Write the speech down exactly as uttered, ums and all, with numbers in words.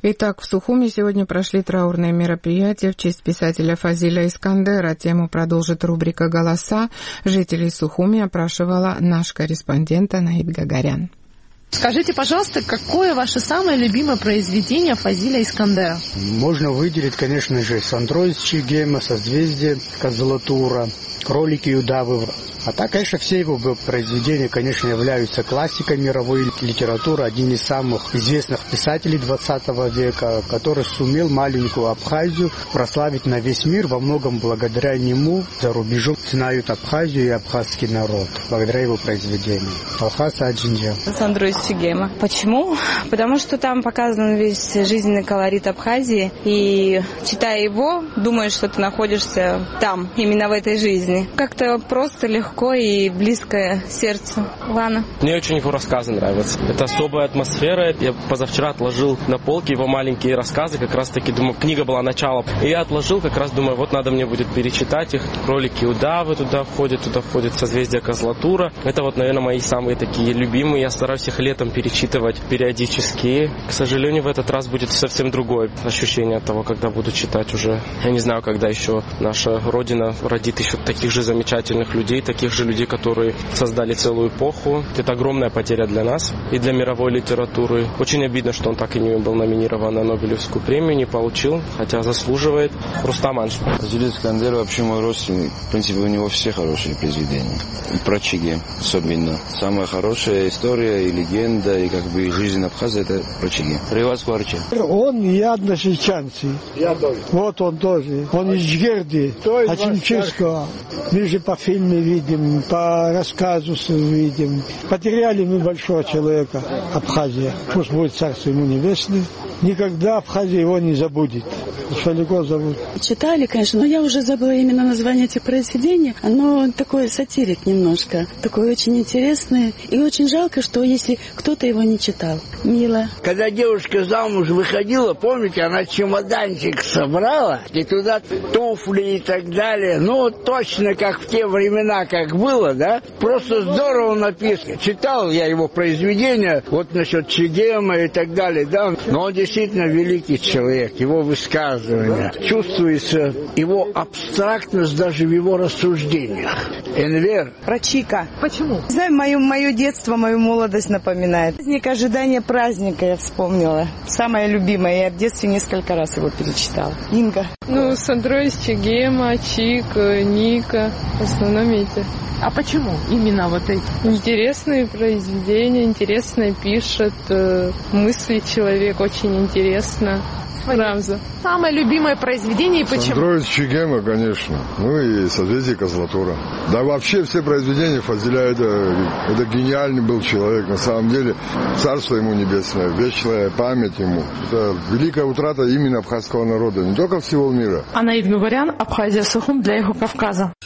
Итак, в Сухуми сегодня прошли траурные мероприятия в честь писателя Фазиля Искандера. Тему продолжит рубрика «Голоса». Жителей Сухуми опрашивала наш корреспондент Анаид Гагарян. Скажите, пожалуйста, какое ваше самое любимое произведение Фазиля Искандера? Можно выделить, конечно же, «Сандро из Чегема», «Созвездие Козлатура», «Кролики и удавы». А так, конечно, все его произведения, конечно, являются классикой мировой литературы. Один из самых известных писателей двадцатого века, который сумел маленькую Абхазию прославить на весь мир. Во многом благодаря нему за рубежом знают Абхазию и абхазский народ, благодаря его произведениям. Алхас Аджинджа. Сандро из Чегема. Почему? Потому что там показан весь жизненный колорит Абхазии. И читая его, думаешь, что ты находишься там, именно в этой жизни. Как-то просто легко и близкое сердцу. Лана? Мне очень его рассказы нравятся. Это особая атмосфера. Я позавчера отложил на полке его маленькие рассказы. Как раз таки, думаю, книга была началом. И я отложил, как раз думаю, вот надо мне будет перечитать их. «Кролики и удавы» туда входят, туда входит «Созвездие Козлатура». Это вот, наверное, мои самые такие любимые. Я стараюсь их летом перечитывать периодически. К сожалению, в этот раз будет совсем другое ощущение от того, когда буду читать уже. Я не знаю, когда еще наша Родина родит еще таких же замечательных людей, таких же людей, которые создали целую эпоху. Это огромная потеря для нас и для мировой литературы. Очень обидно, что он так и не был номинирован на Нобелевскую премию, не получил, хотя заслуживает. Рустам Анш. Фазиль Искандер вообще мой родственник. В принципе, у него все хорошие произведения. И про Чегем особенно. Самая хорошая история и легенда, и как бы жизнь Абхазии — это про Чегем. Реваз Кварча. Он и односельчанцы. Вот он тоже. Он из Герды, Ачинчевского. Мы же по фильму видим, по рассказу видим. Потеряли мы большого человека, Абхазия. Пусть будет царство ему небесное. Никогда Абхазия его не забудет. Шалико зовут. Читали, конечно, но я уже забыла именно название этих произведений. Оно такой сатирик немножко. Такой очень интересный. И очень жалко, что если кто-то его не читал. Мило. Когда девушка замуж выходила, помните, она чемоданчик собрала, и туда туфли и так далее. Ну, точно как в те времена, как было, да? Просто здорово написано. Читал я его произведения, вот насчет Чегема и так далее, да? Но он действительно великий человек, его высказывания. Чувствуется его абстрактность даже в его рассуждениях. Энвер. Про Чика. Почему? Знаю, мое, мое детство, мою молодость напоминает. Праздник ожидания праздника я вспомнила. Самое любимое. Я в детстве несколько раз его перечитала. Инга. Ну, Сандро из Чегема, Чик, Ника. В основном эти. А почему именно вот эти? Интересные произведения, интересно пишет, мысли человек очень интересно. Рамза. Самое любимое произведение и почему? Сандро из Чегема, конечно. Ну и «Созвездие Козлатура». Да вообще все произведения Фазиля, это, это гениальный был человек. На самом деле, царство ему небесное, вечная память ему. Это великая утрата именно абхазского народа, не только всего мира. Анаид Гагарян, Абхазия, Сухум для Юго-Кавказа.